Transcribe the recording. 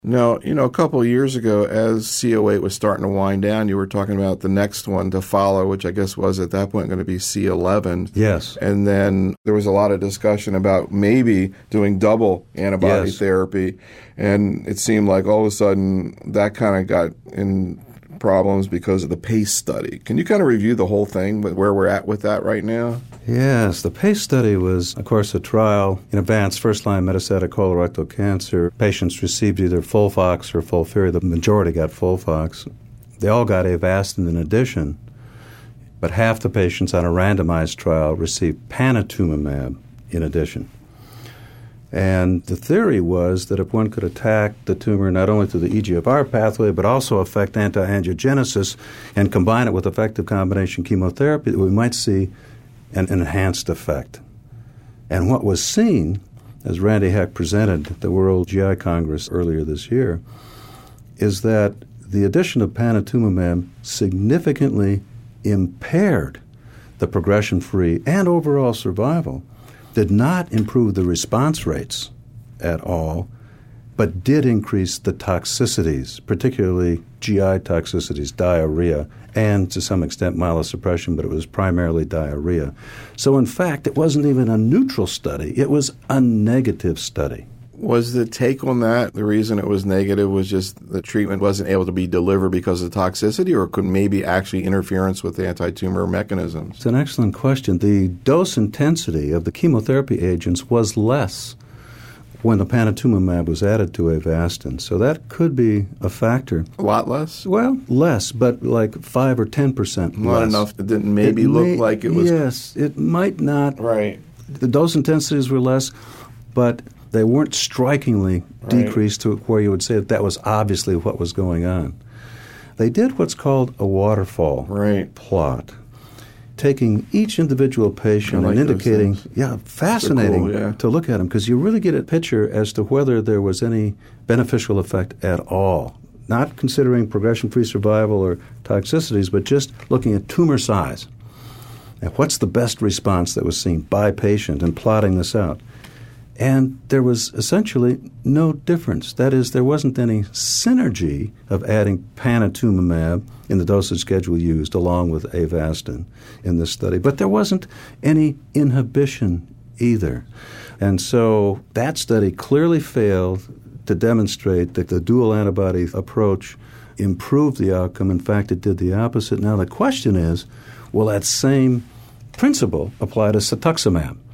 Now, a couple of years ago, as C08 was starting to wind down, you were talking about the next one to follow, which I guess was at that point going to be C11. Yes. And then there was a lot of discussion about maybe doing double antibody therapy. And it seemed like all of a sudden that kind of got in problems because of the PACE study. Can you kind of review the whole thing, where we're at with that right now? Yes, the PACE study was, of course, a trial in advanced first-line metastatic colorectal cancer. Patients received either FOLFOX or FOLFIRI. The majority got FOLFOX. They all got Avastin in addition, but half the patients on a randomized trial received panitumumab in addition. And the theory was that if one could attack the tumor not only through the EGFR pathway, but also affect anti-angiogenesis and combine it with effective combination chemotherapy, we might see an enhanced effect. And what was seen, as Randy Heck presented at the World GI Congress earlier this year, is that the addition of panitumumab significantly impaired the progression-free and overall survival, did not improve the response rates at all, but did increase the toxicities, particularly GI toxicities, diarrhea, and to some extent myelosuppression, but it was primarily diarrhea. So in fact, it wasn't even a neutral study. It was a negative study. Was the take on that, the reason it was negative was just the treatment wasn't able to be delivered because of toxicity, or could maybe actually interference with the anti-tumor mechanisms? It's an excellent question. The dose intensity of the chemotherapy agents was less when the panitumumab was added to Avastin. So that could be a factor. A lot less? Well, less, but like 5 or 10% Not less. enough. It didn't maybe look like it was... Yes, it might not. Right. The dose intensities were less, but they weren't strikingly decreased to where you would say that was obviously what was going on. They did what's called a waterfall plot, taking each individual patient and indicating, fascinating so cool, to look at them, because you really get a picture as to whether there was any beneficial effect at all, not considering progression-free survival or toxicities, but just looking at tumor size. And what's the best response that was seen by patient, and plotting this out. And there was essentially no difference. That is, there wasn't any synergy of adding panitumumab in the dosage schedule used along with Avastin in this study. But there wasn't any inhibition either. And so that study clearly failed to demonstrate that the dual antibody approach improved the outcome. In fact, it did the opposite. Now the question is, will that same principle apply to cetuximab?